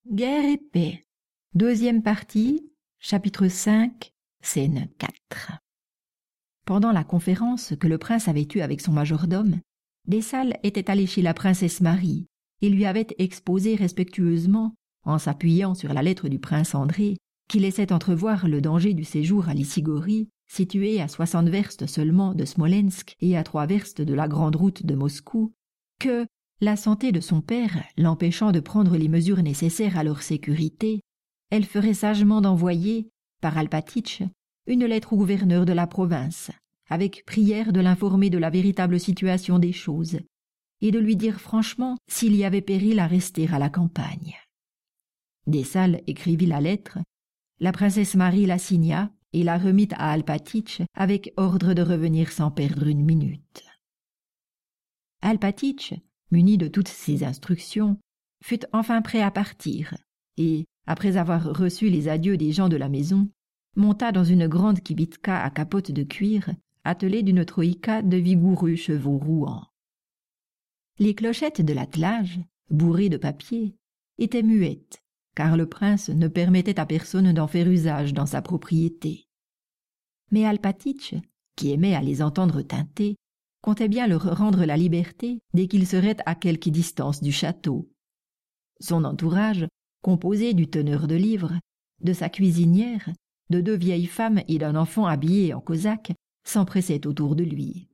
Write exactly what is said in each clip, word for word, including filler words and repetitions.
Guerre et paix. Deuxième partie, chapitre cinq, scène quatre. Pendant la conférence que le prince avait eue avec son majordome, Dessalles était allé chez la princesse Marie et lui avait exposé respectueusement, en s'appuyant sur la lettre du prince André, qui laissait entrevoir le danger du séjour à Lysigorie, situé à soixante verstes seulement de Smolensk et à trois verstes de la grande route de Moscou, que, la santé de son père l'empêchant de prendre les mesures nécessaires à leur sécurité, elle ferait sagement d'envoyer, par Alpatitch, une lettre au gouverneur de la province, avec prière de l'informer de la véritable situation des choses, et de lui dire franchement s'il y avait péril à rester à la campagne. Dessalles écrivit la lettre, la princesse Marie la signa et la remit à Alpatitch avec ordre de revenir sans perdre une minute. Alpatitch, muni de toutes ces instructions, fut enfin prêt à partir, et, après avoir reçu les adieux des gens de la maison, monta dans une grande kibitka à capote de cuir, attelée d'une troïka de vigoureux chevaux rouants. Les clochettes de l'attelage, bourrées de papier, étaient muettes, car le prince ne permettait à personne d'en faire usage dans sa propriété. Mais Alpatitch, qui aimait à les entendre tinter, comptait bien leur rendre la liberté dès qu'ils seraient à quelque distance du château. Son entourage, composé du teneur de livres, de sa cuisinière, de deux vieilles femmes et d'un enfant habillé en cosaque, s'empressait autour de lui.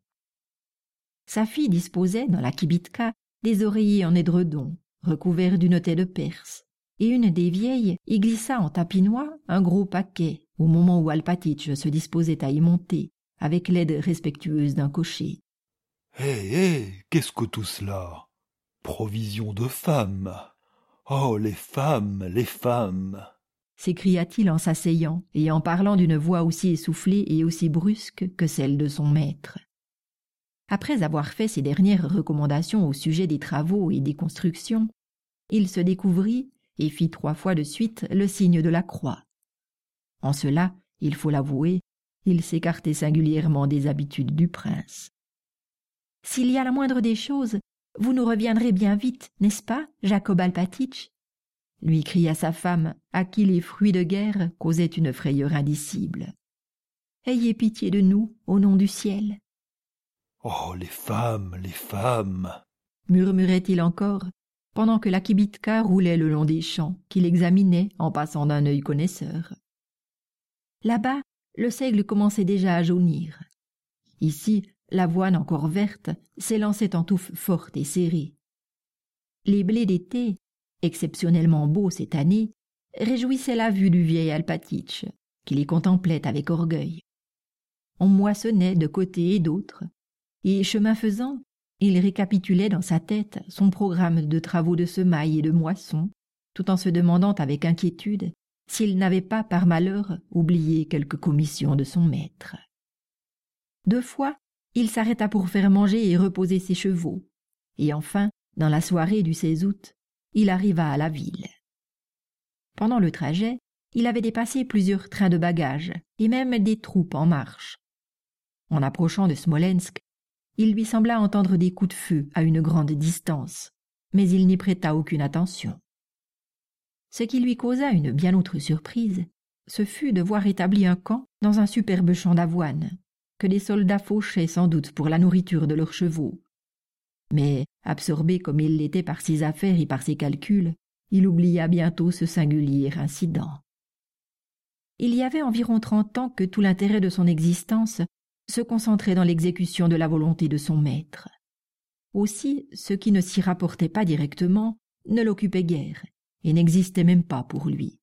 Sa fille disposait, dans la kibitka, des oreillers en édredon, recouverts d'une taie de Perse, et une des vieilles y glissa en tapinois un gros paquet, au moment où Alpatitch se disposait à y monter, avec l'aide respectueuse d'un cocher. Hé, hey, hé, hey, qu'est-ce que tout cela? Provision de femmes. Oh, les femmes, les femmes, s'écria-t-il en s'asseyant et en parlant d'une voix aussi essoufflée et aussi brusque que celle de son maître. Après avoir fait ses dernières recommandations au sujet des travaux et des constructions, il se découvrit et fit trois fois de suite le signe de la croix. En cela, il faut l'avouer, il s'écartait singulièrement des habitudes du prince. « S'il y a la moindre des choses, vous nous reviendrez bien vite, n'est-ce pas, Jacob Alpatitch ?» lui cria sa femme, à qui les fruits de guerre causaient une frayeur indicible. « Ayez pitié de nous, au nom du ciel !»« Oh, les femmes, les femmes !» murmurait-il encore, pendant que la kibitka roulait le long des champs, qu'il examinait en passant d'un œil connaisseur. Là-bas, le seigle commençait déjà à jaunir. Ici, l'avoine encore verte s'élançait en touffes fortes et serrées. Les blés d'été, exceptionnellement beaux cette année, réjouissaient la vue du vieil Alpatitch, qui les contemplait avec orgueil. On moissonnait de côté et d'autre, et chemin faisant, il récapitulait dans sa tête son programme de travaux de semailles et de moisson, tout en se demandant avec inquiétude s'il n'avait pas par malheur oublié quelque commission de son maître. Deux fois, il s'arrêta pour faire manger et reposer ses chevaux, et enfin, dans la soirée du seize août, il arriva à la ville. Pendant le trajet, il avait dépassé plusieurs trains de bagages et même des troupes en marche. En approchant de Smolensk, il lui sembla entendre des coups de feu à une grande distance, mais il n'y prêta aucune attention. Ce qui lui causa une bien autre surprise, ce fut de voir établi un camp dans un superbe champ d'avoine, que des soldats fauchaient sans doute pour la nourriture de leurs chevaux. Mais, absorbé comme il l'était par ses affaires et par ses calculs, il oublia bientôt ce singulier incident. Il y avait environ trente ans que tout l'intérêt de son existence se concentrait dans l'exécution de la volonté de son maître. Aussi, ce qui ne s'y rapportait pas directement ne l'occupait guère et n'existait même pas pour lui.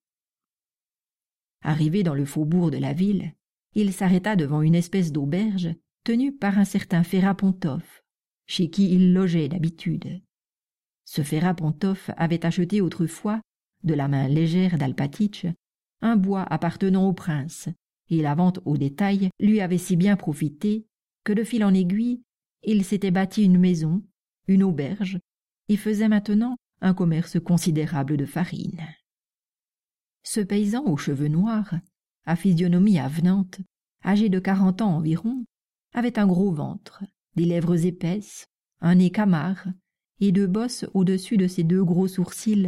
Arrivé dans le faubourg de la ville, il s'arrêta devant une espèce d'auberge tenue par un certain Ferapóntov, chez qui il logeait d'habitude. Ce Ferapóntov avait acheté autrefois, de la main légère d'Alpatitch, un bois appartenant au prince, et la vente au détail lui avait si bien profité que de fil en aiguille, il s'était bâti une maison, une auberge, et faisait maintenant un commerce considérable de farine. Ce paysan aux cheveux noirs, à physionomie avenante, âgé de quarante ans environ, avait un gros ventre, des lèvres épaisses, un nez camard, et deux bosses au-dessus de ses deux gros sourcils,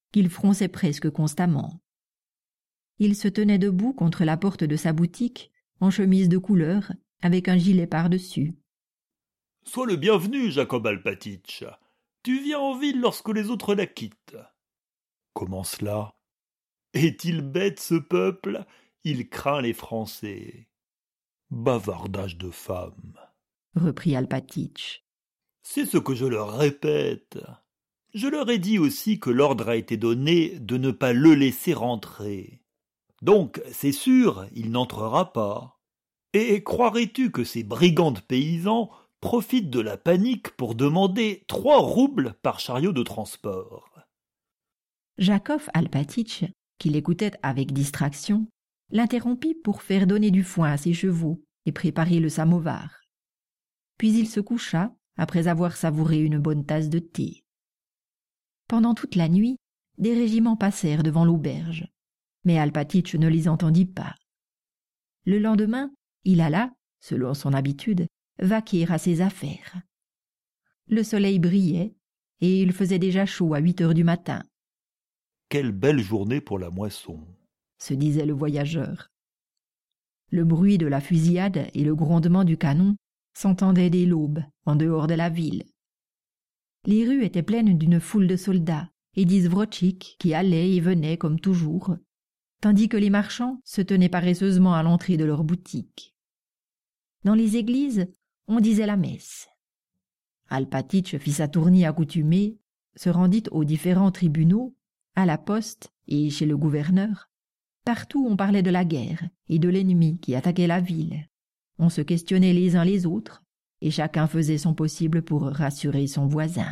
qu'il fronçait presque constamment. Il se tenait debout contre la porte de sa boutique, en chemise de couleur, avec un gilet par-dessus. « Sois le bienvenu, Jacob Alpatitch. Tu viens en ville lorsque les autres la quittent. »« Comment cela ? Est-il bête, ce peuple ? Il craint les Français. »« Bavardage de femmes. » reprit Alpatitch. « C'est ce que je leur répète. Je leur ai dit aussi que l'ordre a été donné de ne pas le laisser rentrer. Donc, c'est sûr, il n'entrera pas. Et croirais-tu que ces brigands de paysans profitent de la panique pour demander trois roubles par chariot de transport ?» Jacob Alpatitch, qui l'écoutait avec distraction, l'interrompit pour faire donner du foin à ses chevaux et préparer le samovar. Puis il se coucha, après avoir savouré une bonne tasse de thé. Pendant toute la nuit, des régiments passèrent devant l'auberge, mais Alpatitch ne les entendit pas. Le lendemain, il alla, selon son habitude, vaquer à ses affaires. Le soleil brillait, et il faisait déjà chaud à huit heures du matin. « Quelle belle journée pour la moisson !» se disait le voyageur. Le bruit de la fusillade et le grondement du canon s'entendaient dès l'aube, en dehors de la ville. Les rues étaient pleines d'une foule de soldats et d'izvrochtchik qui allaient et venaient comme toujours, tandis que les marchands se tenaient paresseusement à l'entrée de leurs boutiques. Dans les églises, on disait la messe. Alpatitch fit sa tournée accoutumée, se rendit aux différents tribunaux, à la poste et chez le gouverneur. Partout on parlait de la guerre et de l'ennemi qui attaquait la ville. On se questionnait les uns les autres, et chacun faisait son possible pour rassurer son voisin.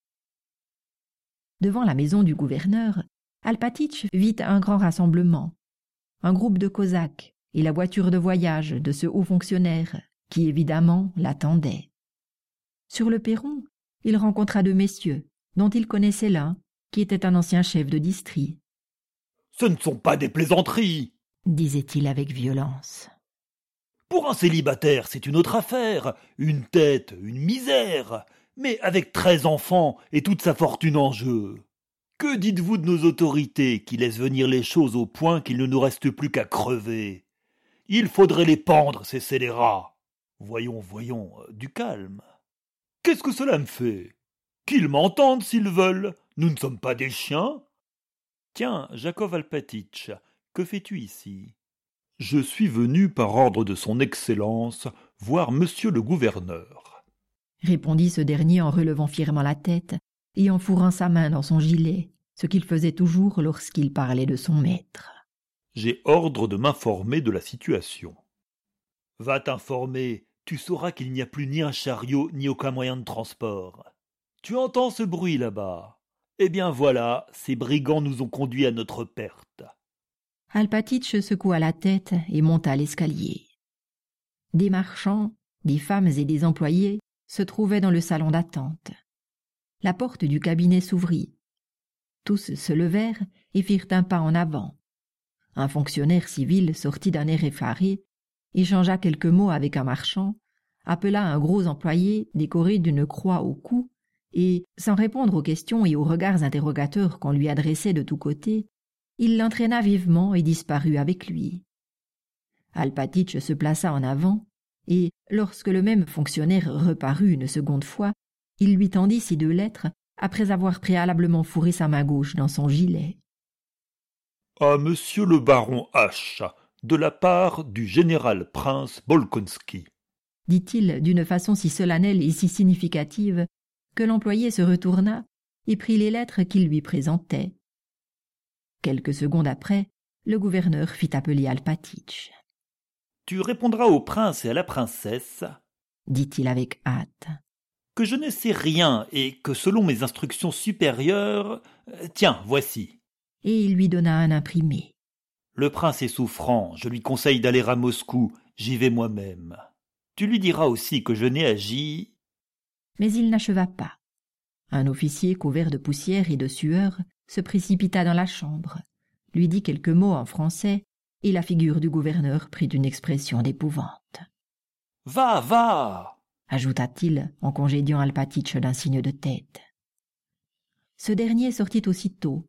Devant la maison du gouverneur, Alpatitch vit un grand rassemblement, un groupe de Cosaques et la voiture de voyage de ce haut fonctionnaire qui, évidemment, l'attendait. Sur le perron, il rencontra deux messieurs, dont il connaissait l'un, qui était un ancien chef de district. « Ce ne sont pas des plaisanteries !» disait-il avec violence. « Pour un célibataire, c'est une autre affaire, une tête, une misère, mais avec treize enfants et toute sa fortune en jeu. Que dites-vous de nos autorités qui laissent venir les choses au point qu'il ne nous reste plus qu'à crever ? Il faudrait les pendre, ces scélérats. Voyons, voyons, du calme. Qu'est-ce que cela me fait ? Qu'ils m'entendent s'ils veulent, nous ne sommes pas des chiens. Tiens, Jacob Alpatitch, que fais-tu ici ? Je suis venu par ordre de son Excellence voir monsieur le gouverneur, répondit ce dernier en relevant fièrement la tête et en fourrant sa main dans son gilet, ce qu'il faisait toujours lorsqu'il parlait de son maître. J'ai ordre de m'informer de la situation. Va t'informer, tu sauras qu'il n'y a plus ni un chariot ni aucun moyen de transport. Tu entends ce bruit là-bas ? Eh bien voilà, ces brigands nous ont conduits à notre perte. Alpatitch secoua la tête et monta l'escalier. Des marchands, des femmes et des employés se trouvaient dans le salon d'attente. La porte du cabinet s'ouvrit. Tous se levèrent et firent un pas en avant. Un fonctionnaire civil sortit d'un air effaré, échangea quelques mots avec un marchand, appela un gros employé décoré d'une croix au cou et, sans répondre aux questions et aux regards interrogateurs qu'on lui adressait de tous côtés, il l'entraîna vivement et disparut avec lui. Alpatitch se plaça en avant, et, lorsque le même fonctionnaire reparut une seconde fois, il lui tendit ces deux lettres, après avoir préalablement fourré sa main gauche dans son gilet. « À monsieur le baron H, de la part du général prince Bolkonski, » dit-il d'une façon si solennelle et si significative que l'employé se retourna et prit les lettres qu'il lui présentait. Quelques secondes après, le gouverneur fit appeler Alpatitch. « Tu répondras au prince et à la princesse, » dit-il avec hâte, « que je ne sais rien et que selon mes instructions supérieures... Tiens, voici. » Et il lui donna un imprimé. « Le prince est souffrant, je lui conseille d'aller à Moscou, j'y vais moi-même. Tu lui diras aussi que je n'ai agi... » Mais il n'acheva pas. Un officier couvert de poussière et de sueur se précipita dans la chambre, lui dit quelques mots en français, et la figure du gouverneur prit une expression d'épouvante. « Va, va !» ajouta-t-il en congédiant Alpatitch d'un signe de tête. Ce dernier sortit aussitôt,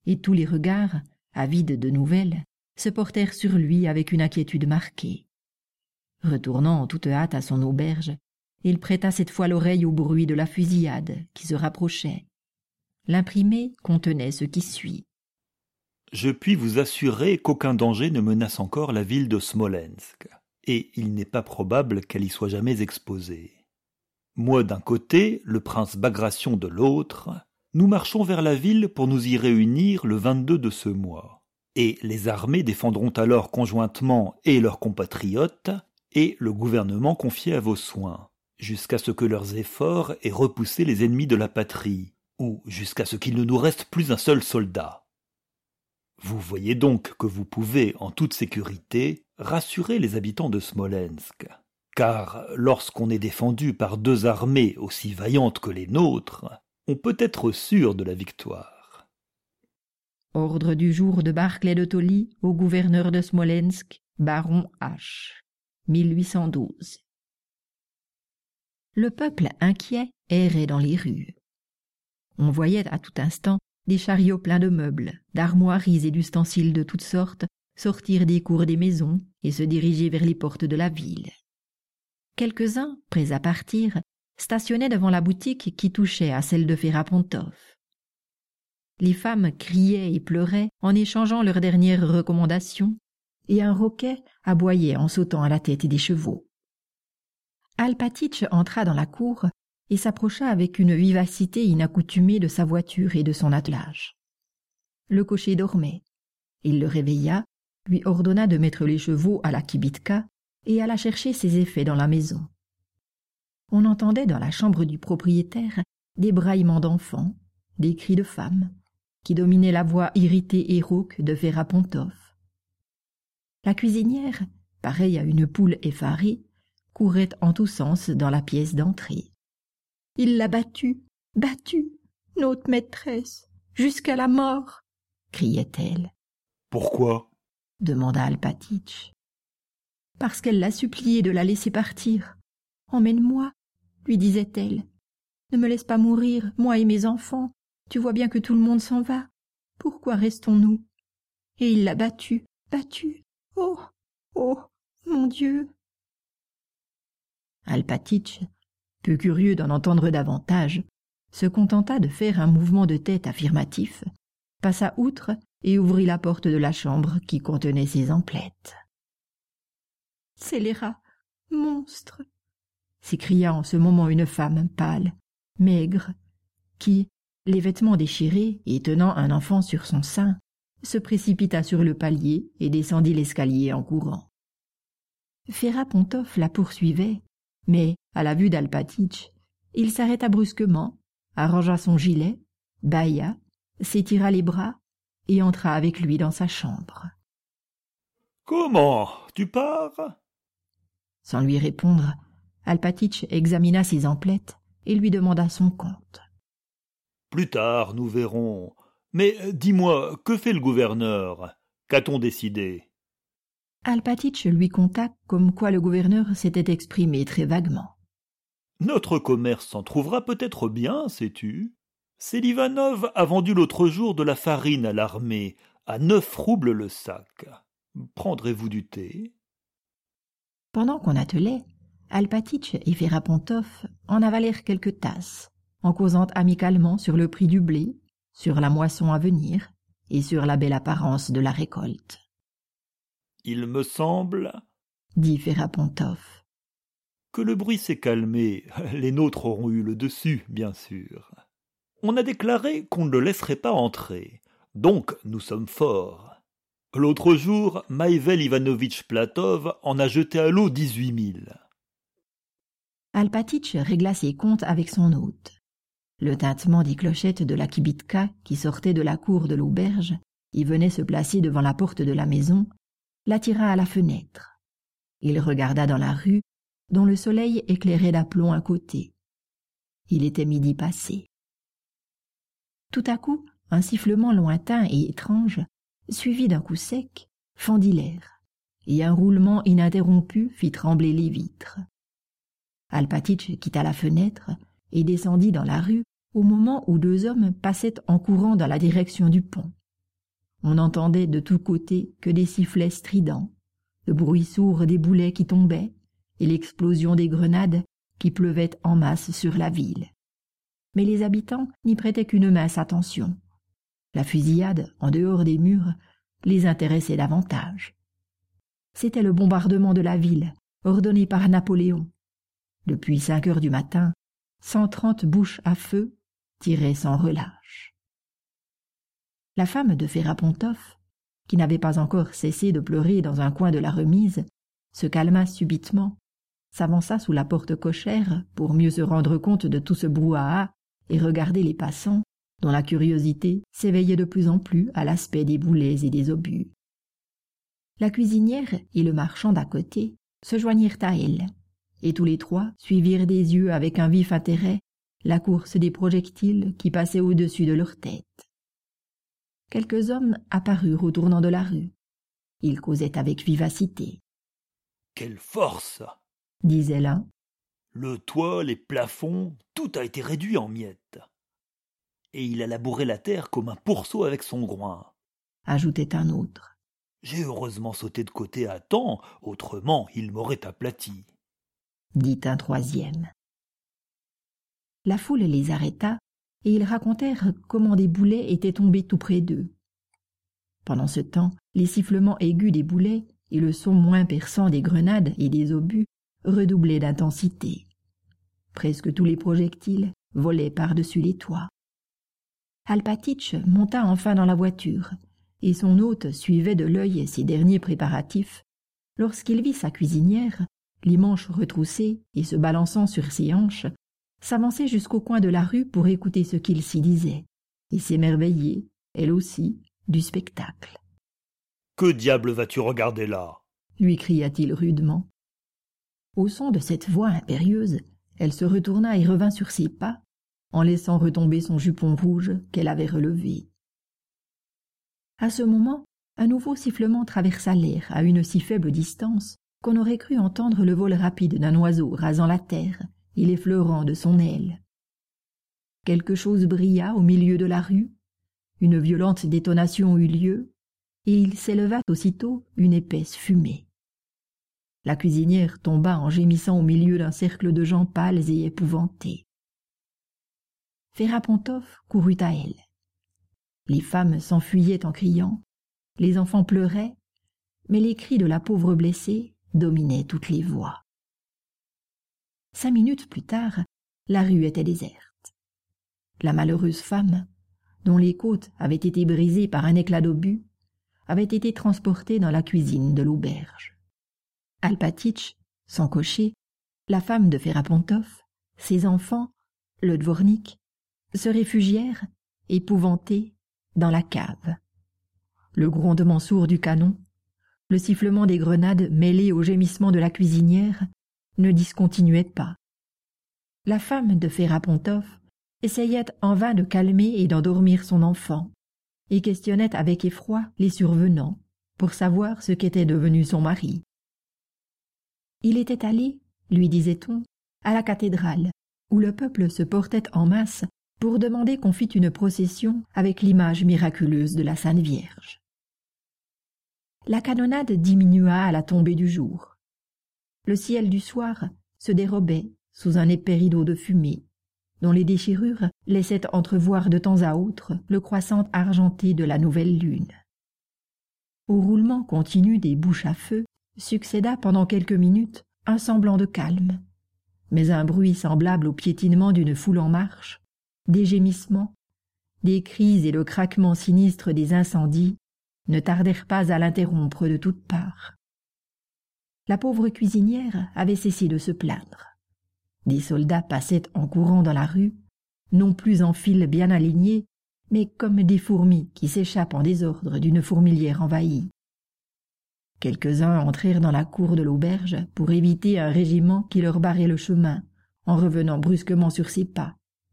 et tous les regards, avides de nouvelles, se portèrent sur lui avec une inquiétude marquée. Retournant en toute hâte à son auberge, il prêta cette fois l'oreille au bruit de la fusillade qui se rapprochait. L'imprimé contenait ce qui suit. Je puis vous assurer qu'aucun danger ne menace encore la ville de Smolensk, et il n'est pas probable qu'elle y soit jamais exposée. Moi d'un côté, le prince Bagration de l'autre, nous marchons vers la ville pour nous y réunir le vingt-deux de ce mois, et les armées défendront alors conjointement et leurs compatriotes et le gouvernement confié à vos soins, jusqu'à ce que leurs efforts aient repoussé les ennemis de la patrie, ou jusqu'à ce qu'il ne nous reste plus un seul soldat. Vous voyez donc que vous pouvez, en toute sécurité, rassurer les habitants de Smolensk, car lorsqu'on est défendu par deux armées aussi vaillantes que les nôtres, on peut être sûr de la victoire. Ordre du jour de Barclay de Tolly au gouverneur de Smolensk, baron H. mille huit cent douze. Le peuple inquiet errait dans les rues. On voyait à tout instant des chariots pleins de meubles, d'armoiries et d'ustensiles de toutes sortes sortir des cours des maisons et se diriger vers les portes de la ville. Quelques-uns, prêts à partir, stationnaient devant la boutique qui touchait à celle de Ferapóntov. Les femmes criaient et pleuraient en échangeant leurs dernières recommandations, et un roquet aboyait en sautant à la tête des chevaux. Alpatitch entra dans la cour et s'approcha avec une vivacité inaccoutumée de sa voiture et de son attelage. Le cocher dormait. Il le réveilla, lui ordonna de mettre les chevaux à la kibitka et alla chercher ses effets dans la maison. On entendait dans la chambre du propriétaire des braillements d'enfants, des cris de femmes, qui dominaient la voix irritée et rauque de Ferapóntov. La cuisinière, pareille à une poule effarée, courait en tous sens dans la pièce d'entrée. « Il l'a battue, battue, notre maîtresse, jusqu'à la mort !» criait-elle. « Pourquoi ?» demanda Alpatitch. « Parce qu'elle l'a supplié de la laisser partir. Emmène-moi, lui disait-elle. Ne me laisse pas mourir, moi et mes enfants. Tu vois bien que tout le monde s'en va. Pourquoi restons-nous ? Et il l'a battue, battue. Oh, oh, mon Dieu !» Alpatitch, peu curieux d'en entendre davantage, se contenta de faire un mouvement de tête affirmatif, passa outre et ouvrit la porte de la chambre qui contenait ses emplettes. « Scélérat, monstre !» s'écria en ce moment une femme pâle, maigre, qui, les vêtements déchirés et tenant un enfant sur son sein, se précipita sur le palier et descendit l'escalier en courant. Ferapóntov la poursuivait, mais, à la vue d'Alpatitch, il s'arrêta brusquement, arrangea son gilet, bâilla, s'étira les bras et entra avec lui dans sa chambre. « Comment ? Tu pars ?» Sans lui répondre, Alpatitch examina ses emplettes et lui demanda son compte. « Plus tard, nous verrons. Mais dis-moi, que fait le gouverneur ? Qu'a-t-on décidé ?» Alpatitch lui conta comme quoi le gouverneur s'était exprimé très vaguement. « Notre commerce s'en trouvera peut-être bien, sais-tu ? Selivanov a vendu l'autre jour de la farine à l'armée, à neuf roubles le sac. Prendrez-vous du thé ?» Pendant qu'on attelait, Alpatitch et Ferapóntov en avalèrent quelques tasses, en causant amicalement sur le prix du blé, sur la moisson à venir et sur la belle apparence de la récolte. « Il me semble, dit Ferapóntov, que le bruit s'est calmé. Les nôtres auront eu le dessus, bien sûr. On a déclaré qu'on ne le laisserait pas entrer, donc nous sommes forts. L'autre jour, Maïvel Ivanovitch Platov en a jeté à l'eau dix-huit mille. » Alpatitch régla ses comptes avec son hôte. Le tintement des clochettes de la kibitka qui sortait de la cour de l'auberge et venait se placer devant la porte de la maison l'attira à la fenêtre. Il regarda dans la rue, dont le soleil éclairait d'aplomb un côté. Il était midi passé. Tout à coup, un sifflement lointain et étrange, suivi d'un coup sec, fendit l'air, et un roulement ininterrompu fit trembler les vitres. Alpatitch quitta la fenêtre et descendit dans la rue au moment où deux hommes passaient en courant dans la direction du pont. On n'entendait de tous côtés que des sifflets stridents, le bruit sourd des boulets qui tombaient et l'explosion des grenades qui pleuvaient en masse sur la ville. Mais les habitants n'y prêtaient qu'une mince attention. La fusillade, en dehors des murs, les intéressait davantage. C'était le bombardement de la ville, ordonné par Napoléon. Depuis cinq heures du matin, cent trente bouches à feu tiraient sans relâche. La femme de Ferapóntov, qui n'avait pas encore cessé de pleurer dans un coin de la remise, se calma subitement, s'avança sous la porte cochère pour mieux se rendre compte de tout ce brouhaha et regarder les passants, dont la curiosité s'éveillait de plus en plus à l'aspect des boulets et des obus. La cuisinière et le marchand d'à côté se joignirent à elle, et tous les trois suivirent des yeux avec un vif intérêt la course des projectiles qui passaient au-dessus de leurs têtes. Quelques hommes apparurent au tournant de la rue. Ils causaient avec vivacité. « Quelle force !» disait l'un. « Le toit, les plafonds, tout a été réduit en miettes. Et il a labouré la terre comme un pourceau avec son groin. » ajoutait un autre. « J'ai heureusement sauté de côté à temps, autrement il m'aurait aplati. » dit un troisième. La foule les arrêta, et ils racontèrent comment des boulets étaient tombés tout près d'eux. Pendant ce temps, les sifflements aigus des boulets et le son moins perçant des grenades et des obus redoublaient d'intensité. Presque tous les projectiles volaient par-dessus les toits. Alpatitch monta enfin dans la voiture, et son hôte suivait de l'œil ces derniers préparatifs, lorsqu'il vit sa cuisinière, les manches retroussées et se balançant sur ses hanches, s'avancer jusqu'au coin de la rue pour écouter ce qu'il s'y disait, et s'émerveiller, elle aussi, du spectacle. « Que diable vas-tu regarder là ?» lui cria-t-il rudement. Au son de cette voix impérieuse, elle se retourna et revint sur ses pas, en laissant retomber son jupon rouge qu'elle avait relevé. À ce moment, un nouveau sifflement traversa l'air à une si faible distance qu'on aurait cru entendre le vol rapide d'un oiseau rasant la terre et l'effleurant de son aile. Quelque chose brilla au milieu de la rue, une violente détonation eut lieu, et il s'éleva aussitôt une épaisse fumée. La cuisinière tomba en gémissant au milieu d'un cercle de gens pâles et épouvantés. Ferapóntov courut à elle. Les femmes s'enfuyaient en criant, les enfants pleuraient, mais les cris de la pauvre blessée dominaient toutes les voix. Cinq minutes plus tard, la rue était déserte. La malheureuse femme, dont les côtes avaient été brisées par un éclat d'obus, avait été transportée dans la cuisine de l'auberge. Alpatitch, son cocher, la femme de Ferapóntov, ses enfants, le dvornik, se réfugièrent, épouvantés, dans la cave. Le grondement sourd du canon, le sifflement des grenades mêlé au gémissement de la cuisinière, ne discontinuait pas. La femme de Ferapóntov essayait en vain de calmer et d'endormir son enfant, et questionnait avec effroi les survenants pour savoir ce qu'était devenu son mari. Il était allé, lui disait-on, à la cathédrale, où le peuple se portait en masse pour demander qu'on fît une procession avec l'image miraculeuse de la Sainte Vierge. La canonnade diminua à la tombée du jour. Le ciel du soir se dérobait sous un épais rideau de fumée, dont les déchirures laissaient entrevoir de temps à autre le croissant argenté de la nouvelle lune. Au roulement continu des bouches à feu succéda pendant quelques minutes un semblant de calme, mais un bruit semblable au piétinement d'une foule en marche, des gémissements, des cris et le craquement sinistre des incendies ne tardèrent pas à l'interrompre de toutes parts. La pauvre cuisinière avait cessé de se plaindre. Des soldats passaient en courant dans la rue, non plus en file bien alignée, mais comme des fourmis qui s'échappent en désordre d'une fourmilière envahie. Quelques-uns entrèrent dans la cour de l'auberge pour éviter un régiment qui leur barrait le chemin, en revenant brusquement sur ses pas.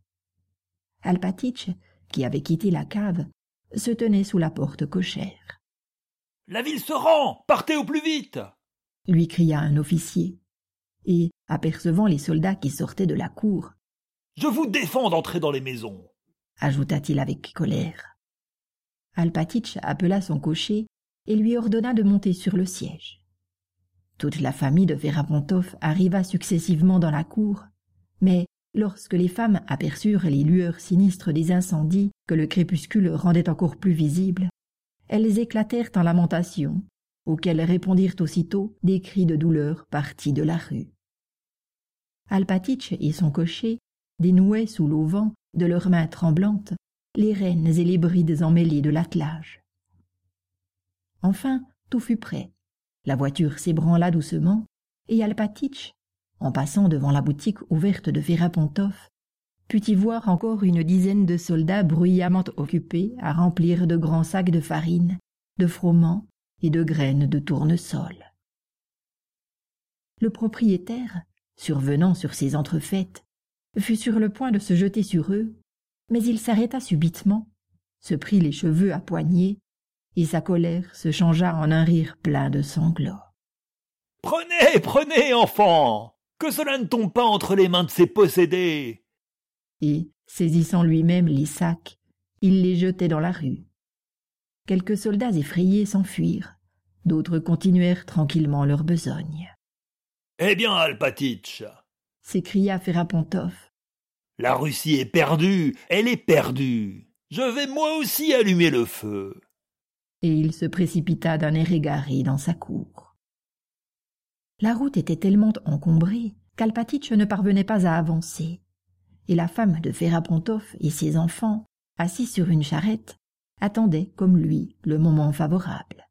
Alpatitch, qui avait quitté la cave, se tenait sous la porte cochère. « La ville se rend! Partez au plus vite !» lui cria un officier, et, apercevant les soldats qui sortaient de la cour, « Je vous défends d'entrer dans les maisons !» ajouta-t-il avec colère. Alpatitch appela son cocher et lui ordonna de monter sur le siège. Toute la famille de Ferapóntov arriva successivement dans la cour, mais lorsque les femmes aperçurent les lueurs sinistres des incendies que le crépuscule rendait encore plus visibles, elles éclatèrent en lamentations, auxquelles répondirent aussitôt des cris de douleur partis de la rue. Alpatitch et son cocher dénouaient sous l'auvent de leurs mains tremblantes les rênes et les brides emmêlées de l'attelage. Enfin, tout fut prêt. La voiture s'ébranla doucement, et Alpatitch, en passant devant la boutique ouverte de Ferapóntov, put y voir encore une dizaine de soldats bruyamment occupés à remplir de grands sacs de farine, de froment et de graines de tournesol. Le propriétaire, survenant sur ces entrefaites, fut sur le point de se jeter sur eux, mais il s'arrêta subitement, se prit les cheveux à poignée, et sa colère se changea en un rire plein de sanglots. « Prenez, prenez, enfants! Que cela ne tombe pas entre les mains de ces possédés !» Et, saisissant lui-même les sacs, il les jetait dans la rue. Quelques soldats effrayés s'enfuirent, d'autres continuèrent tranquillement leur besogne. « Eh bien, Alpatitch !» s'écria Ferapóntov. « La Russie est perdue, elle est perdue. Je vais moi aussi allumer le feu. » Et il se précipita d'un air égaré dans sa cour. La route était tellement encombrée qu'Alpatitch ne parvenait pas à avancer, et la femme de Ferapóntov et ses enfants, assis sur une charrette, attendaient, comme lui, le moment favorable.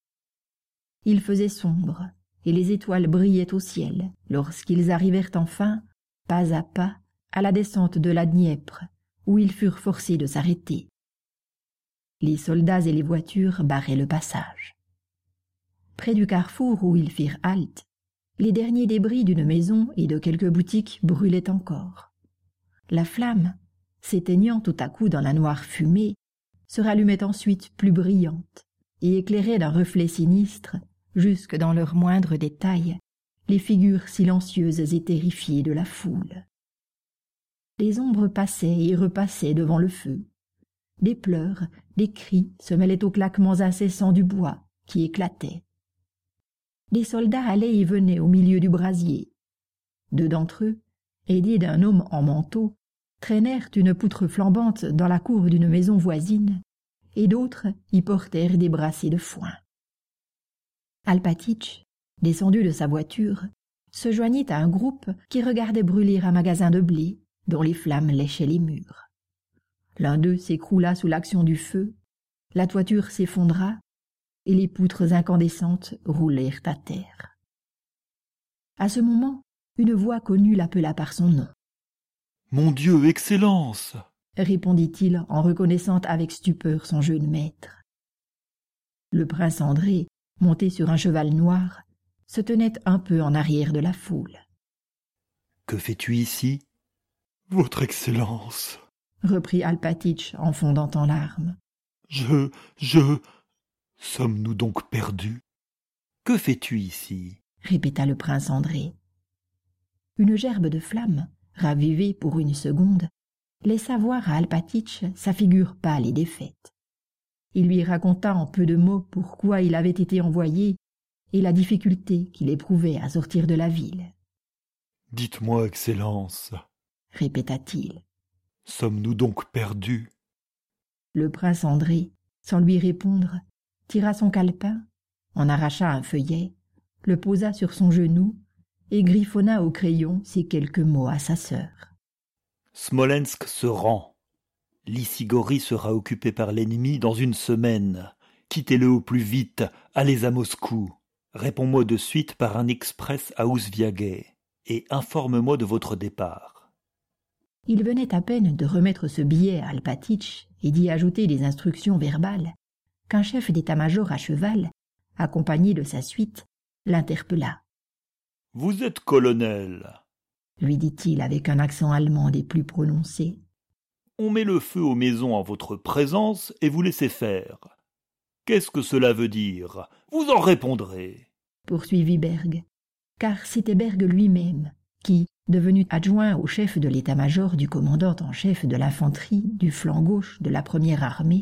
Il faisait sombre, et les étoiles brillaient au ciel lorsqu'ils arrivèrent enfin, pas à pas, à la descente de la Dniepr, où ils furent forcés de s'arrêter. Les soldats et les voitures barraient le passage. Près du carrefour où ils firent halte, les derniers débris d'une maison et de quelques boutiques brûlaient encore. La flamme, s'éteignant tout à coup dans la noire fumée, se rallumait ensuite plus brillante et éclairait d'un reflet sinistre, jusque dans leurs moindres détails, les figures silencieuses et terrifiées de la foule. Les ombres passaient et repassaient devant le feu. Des pleurs, des cris se mêlaient aux claquements incessants du bois qui éclatait. Des soldats allaient et venaient au milieu du brasier. Deux d'entre eux, aidés d'un homme en manteau, traînèrent une poutre flambante dans la cour d'une maison voisine, et d'autres y portèrent des brassées de foin. Alpatitch, descendu de sa voiture, se joignit à un groupe qui regardait brûler un magasin de blé dont les flammes léchaient les murs. L'un d'eux s'écroula sous l'action du feu, la toiture s'effondra, et les poutres incandescentes roulèrent à terre. À ce moment, une voix connue l'appela par son nom. « Mon Dieu, Excellence !» répondit-il en reconnaissant avec stupeur son jeune maître. Le prince André, monté sur un cheval noir, se tenait un peu en arrière de la foule. « Que fais-tu ici ?»« Votre Excellence !» reprit Alpatitch en fondant en larmes. « Je... je... Sommes-nous donc perdus ? Que fais-tu ici ?» répéta le prince André. Une gerbe de flamme, ravivée pour une seconde, laissa voir à Alpatitch sa figure pâle et défaite. Il lui raconta en peu de mots pourquoi il avait été envoyé et la difficulté qu'il éprouvait à sortir de la ville. « Dites-moi, Excellence, » répéta-t-il. « Sommes-nous donc perdus ?» Le prince André, sans lui répondre, tira son calepin, en arracha un feuillet, le posa sur son genou et griffonna au crayon ces quelques mots à sa sœur. « Smolensk se rend. Lyssigori sera occupé par l'ennemi dans une semaine. Quittez-le au plus vite, allez à Moscou. Réponds-moi de suite par un express à Ousviaguet et informe-moi de votre départ. » Il venait à peine de remettre ce billet à Alpatitch et d'y ajouter des instructions verbales qu'un chef d'état-major à cheval, accompagné de sa suite, l'interpella. « Vous êtes colonel, » lui dit-il avec un accent allemand des plus prononcés. « On met le feu aux maisons en votre présence et vous laissez faire. Qu'est-ce que cela veut dire ? Vous en répondrez. » poursuivit Berg, car c'était Berg lui-même qui, devenu adjoint au chef de l'état-major du commandant en chef de l'infanterie du flanc gauche de la première armée,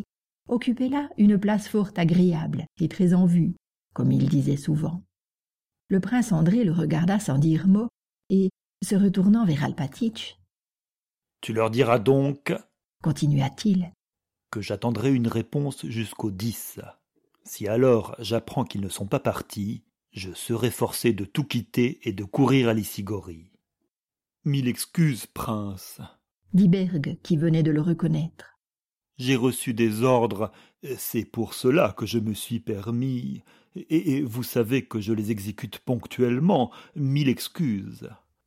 occupait là une place fort agréable et très en vue, comme il disait souvent. Le prince André le regarda sans dire mot, et, se retournant vers Alpatitch, « Tu leur diras donc, continua-t-il, que j'attendrai une réponse jusqu'au dix. Si alors j'apprends qu'ils ne sont pas partis, je serai forcé de tout quitter et de courir à Lyssigorye. »« Mille excuses, prince, » dit Berg, qui venait de le reconnaître. « J'ai reçu des ordres, c'est pour cela que je me suis permis, et, et vous savez que je les exécute ponctuellement. Mille excuses. »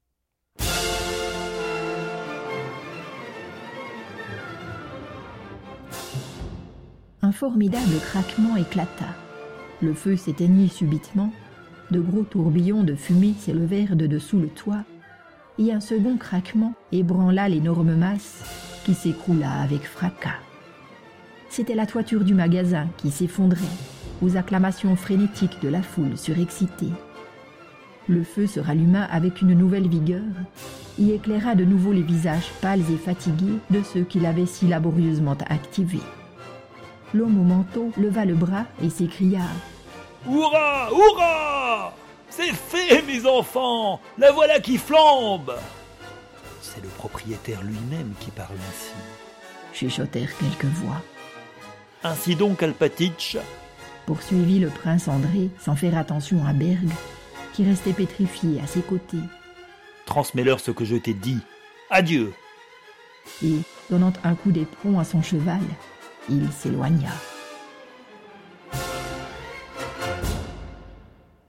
Un formidable craquement éclata. Le feu s'éteignit subitement, de gros tourbillons de fumée s'élevèrent de dessous le toit, et un second craquement ébranla l'énorme masse qui s'écroula avec fracas. C'était la toiture du magasin qui s'effondrait, aux acclamations frénétiques de la foule surexcitée. Le feu se ralluma avec une nouvelle vigueur, y éclaira de nouveau les visages pâles et fatigués de ceux qui l'avaient si laborieusement activé. L'homme au manteau leva le bras et s'écria « Hurrah! Hurrah! C'est fait, mes enfants! La voilà qui flambe !» C'est le propriétaire lui-même qui parle ainsi, chuchotèrent quelques voix. Ainsi donc, Alpatitch, poursuivit le prince André sans faire attention à Berg, qui restait pétrifié à ses côtés. Transmets-leur ce que je t'ai dit. Adieu. Et, donnant un coup d'éperon à son cheval, il s'éloigna.